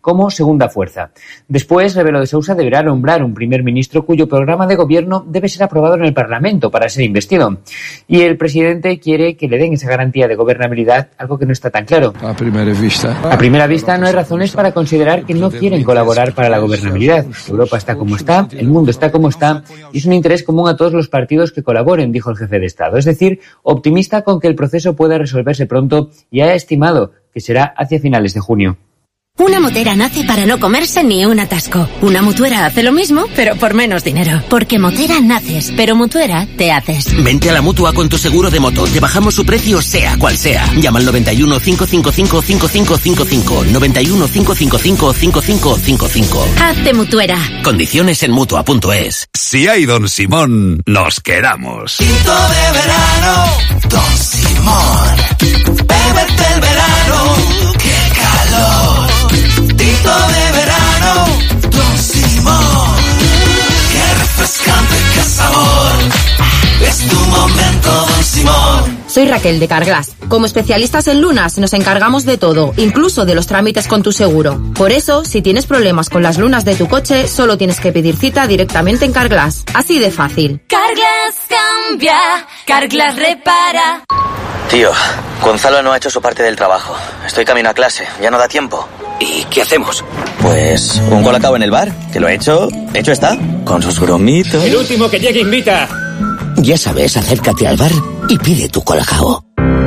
como segunda fuerza. Después, Rebelo de Sousa deberá nombrar un primer ministro cuyo programa de gobierno debe ser aprobado en el Parlamento para ser investido. Y el presidente quiere que le den esa garantía de gobernabilidad, algo que no está tan claro. A primera vista no hay razones para considerar que no quieren colaborar para la gobernabilidad. Europa está como está, el mundo está como está, y es un interés común a todos los partidos que colaboren, dijo el jefe de Estado. Es decir, optimista con que el proceso pueda resolverse pronto y ha estimado que será hacia finales de junio. Una motera nace para no comerse ni un atasco. Una mutuera hace lo mismo, pero por menos dinero. Porque motera naces, pero mutuera te haces. Vente a la Mutua con tu seguro de moto. Te bajamos su precio sea cual sea. Llama al 91 555 5555. 91 555 5555. Hazte mutuera. Condiciones en Mutua.es. Si hay Don Simón, nos quedamos. Tinto de verano, Don Simón. Bébete el verano, qué calor. Tinto de verano, Don Simón. Qué refrescante, qué sabor. Es tu momento, Don Simón. Soy Raquel de Carglass. Como especialistas en lunas nos encargamos de todo, incluso de los trámites con tu seguro. Por eso, si tienes problemas con las lunas de tu coche, solo tienes que pedir cita directamente en Carglass. Así de fácil. Carglass cambia, Carglass repara. Tío, Gonzalo no ha hecho su parte del trabajo. Estoy camino a clase, ya no da tiempo. ¿Y qué hacemos? Pues un colacao en el bar, que lo he hecho está, con sus bromitos. El último que llegue invita. Ya sabes, acércate al bar y pide tu colacao.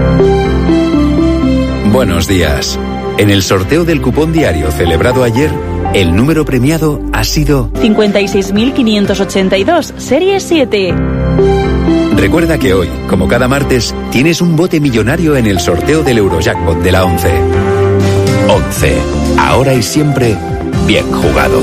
Buenos días. En el sorteo del cupón diario celebrado ayer, el número premiado ha sido 56.582, serie 7. Recuerda que hoy, como cada martes, tienes un bote millonario en el sorteo del Eurojackpot de la 11. 11. Ahora y siempre, bien jugado.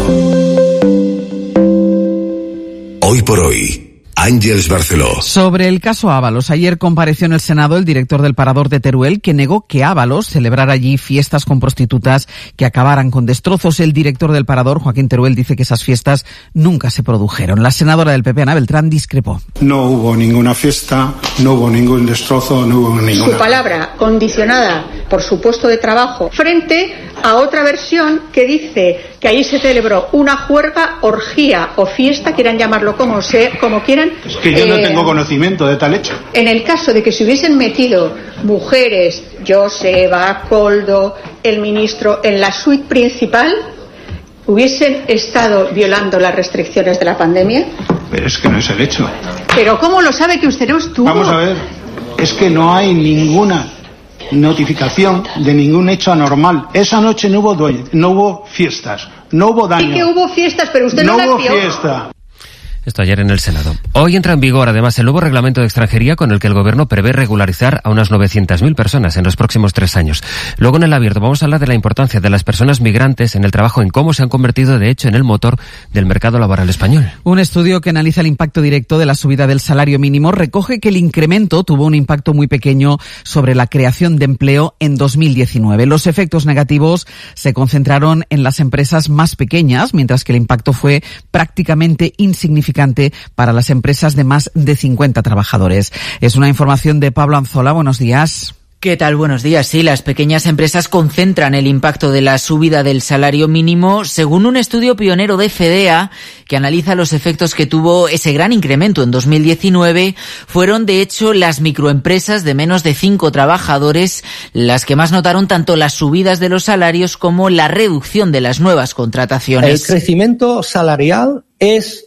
Hoy por hoy, Ángeles Barceló. Sobre el caso Ábalos, ayer compareció en el Senado el director del Parador de Teruel, que negó que Ábalos celebrara allí fiestas con prostitutas que acabaran con destrozos. El director del Parador, Joaquín Teruel, dice que esas fiestas nunca se produjeron. La senadora del PP, Ana Beltrán, discrepó. No hubo ninguna fiesta, no hubo ningún destrozo, no hubo ninguna... Su palabra condicionada por su puesto de trabajo frente a otra versión que dice que ahí se celebró una juerga, orgía o fiesta, quieran llamarlo como quieran. Es que yo no tengo conocimiento de tal hecho. En el caso de que se hubiesen metido mujeres, Joseba, Koldo, el ministro, en la suite principal, ¿hubiesen estado violando las restricciones de la pandemia? Pero es que no es el hecho. ¿Pero cómo lo sabe que usted no estuvo? Vamos a ver, es que no hay ninguna notificación de ningún hecho anormal. Esa noche no hubo fiestas, no hubo daño. Sí que hubo fiestas, pero usted no las vio. No hubo fiesta. Esto ayer en el Senado. Hoy entra en vigor, además, el nuevo reglamento de extranjería con el que el Gobierno prevé regularizar a unas 900.000 personas en los próximos 3 años. Luego, en el abierto, vamos a hablar de la importancia de las personas migrantes en el trabajo, en cómo se han convertido, de hecho, en el motor del mercado laboral español. Un estudio que analiza el impacto directo de la subida del salario mínimo recoge que el incremento tuvo un impacto muy pequeño sobre la creación de empleo en 2019. Los efectos negativos se concentraron en las empresas más pequeñas, mientras que el impacto fue prácticamente insignificante para las empresas de más de 50 trabajadores. Es una información de Pablo Anzola. Buenos días. ¿Qué tal? Buenos días. Sí, las pequeñas empresas concentran el impacto de la subida del salario mínimo, según un estudio pionero de FEDEA que analiza los efectos que tuvo ese gran incremento en 2019. Fueron, de hecho, las microempresas de menos de 5 trabajadores las que más notaron tanto las subidas de los salarios como la reducción de las nuevas contrataciones. El crecimiento salarial es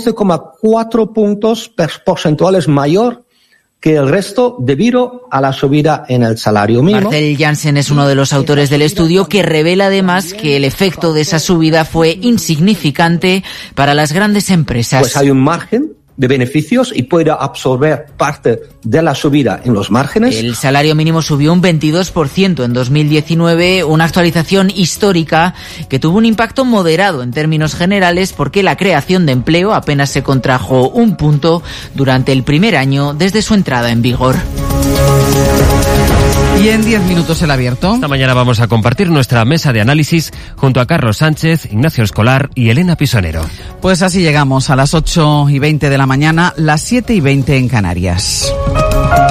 11,4 puntos porcentuales mayor que el resto debido a la subida en el salario mínimo. Marcel Janssen es uno de los autores del estudio que revela además que el efecto de esa subida fue insignificante para las grandes empresas. Pues hay un margen de beneficios y puede absorber parte de la subida en los márgenes. El salario mínimo subió un 22% en 2019, una actualización histórica que tuvo un impacto moderado en términos generales porque la creación de empleo apenas se contrajo 1 punto durante el primer año desde su entrada en vigor. Y en 10 minutos el abierto. Esta mañana vamos a compartir nuestra mesa de análisis junto a Carlos Sánchez, Ignacio Escolar y Elena Pisonero. Pues así llegamos a las 8:20 de la mañana, las 7:20 en Canarias.